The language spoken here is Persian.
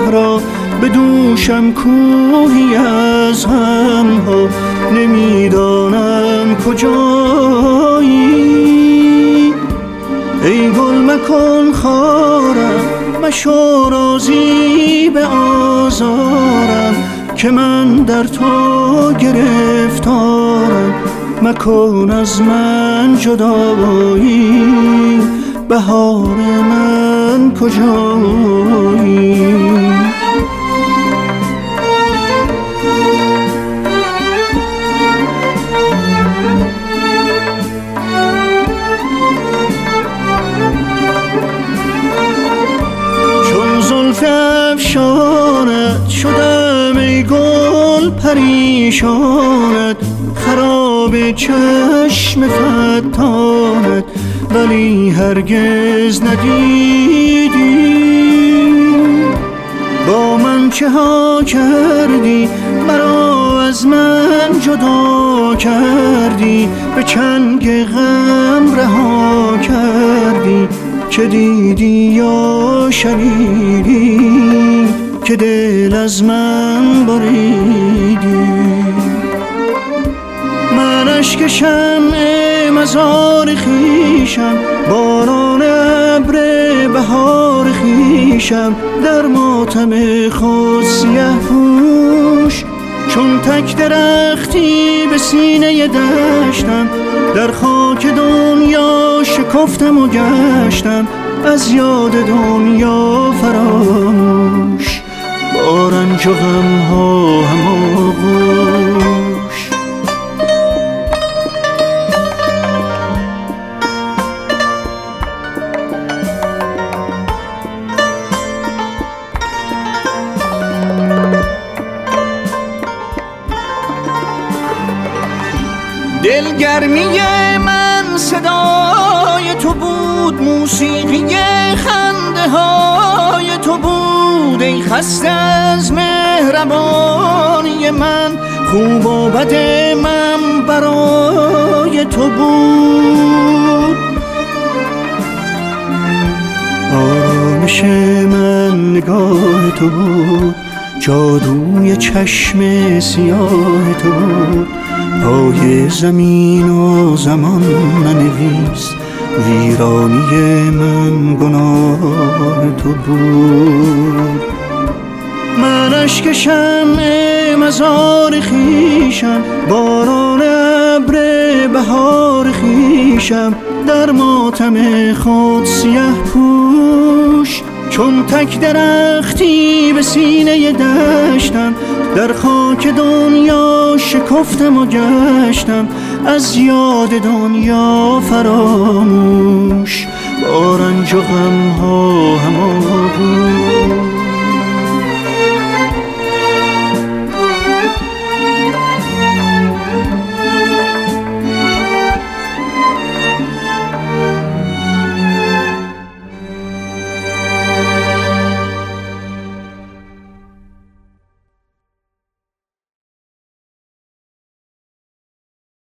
صحرا، به دوشم کوهی از غمها، نمیدانم کجایی. ای گل مکن خارم، مشو راضی به آزارم، که من در تو گرفتارم. مکن از من جدایی، بهار من کجایی؟ چون زلف افشانت شدم ای گل پریشانت، خراب چشم فتانت، ولی هرگز ندیدی با من چه ها کردی. مرا از من جدا کردی، به چنگ غم رها کردی. چه دیدی یا شنیدی که دل از من بریدی؟ من اشک شمع مزار خویشم، باران ابر بهار خویشم، در ماتم خود سیه پوش. چون تک درختی به سینه دشتم، در خاک دنیا شکفتم و گشتم، از یاد دنیا فراموش، با رنج و غم‌ها هماغوش. دلگرمی من صدای تو بود، موسیقی خنده های تو بود. ای خسته از مهربانی من، خوب و بد من برای تو بود. آرامش من نگاه تو بود، جادوی چشم سیاه تو بود. پای زمین و زمان ننویس، ویرانی من گناه تو بود. من اشک شمع مزار خویشم، باران ابر بهار خویشم، در ماتم خود سیه پوش. چون تک درختی به سینه دشتم، در خاک دنیا شکفتم و گشتم، از یاد دنیا فراموش، با رنج و غم‌ها هماغوش.